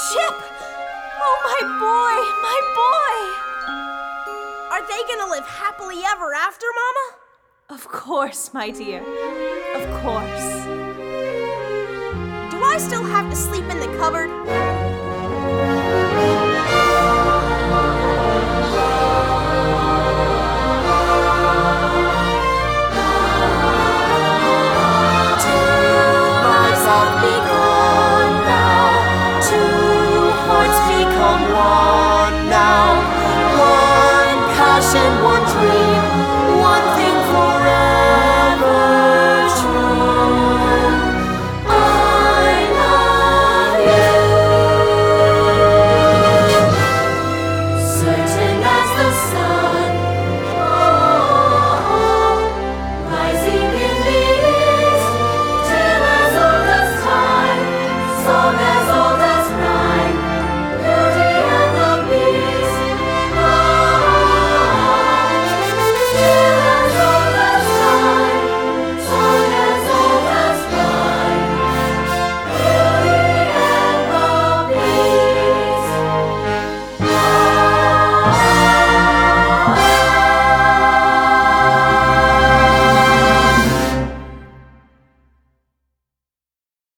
Chip! Oh, my boy! Are they gonna live happily ever after, Mama? Of course, my dear. Of course. Do I still have to sleep in the cupboard?